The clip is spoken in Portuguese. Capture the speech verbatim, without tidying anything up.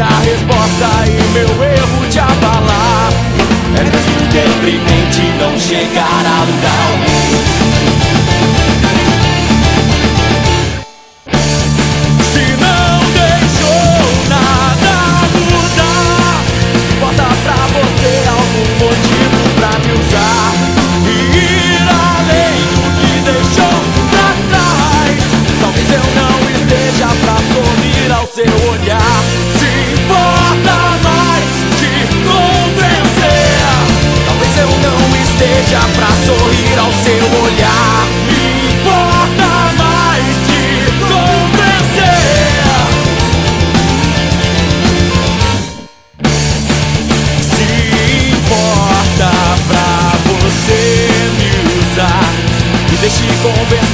a resposta e meu erro te abalar. É mesmo deprimente não chegar a lugar algum. Se não deixou nada mudar, bota pra você algum motivo pra me usar e ir além do que deixou pra trás. Talvez eu não esteja pra sorrir ao seu olhar. Se importa mais te convencer, talvez eu não esteja pra sorrir ao seu olhar. Me importa mais te convencer. Se importa pra você me usar, me deixe convencer.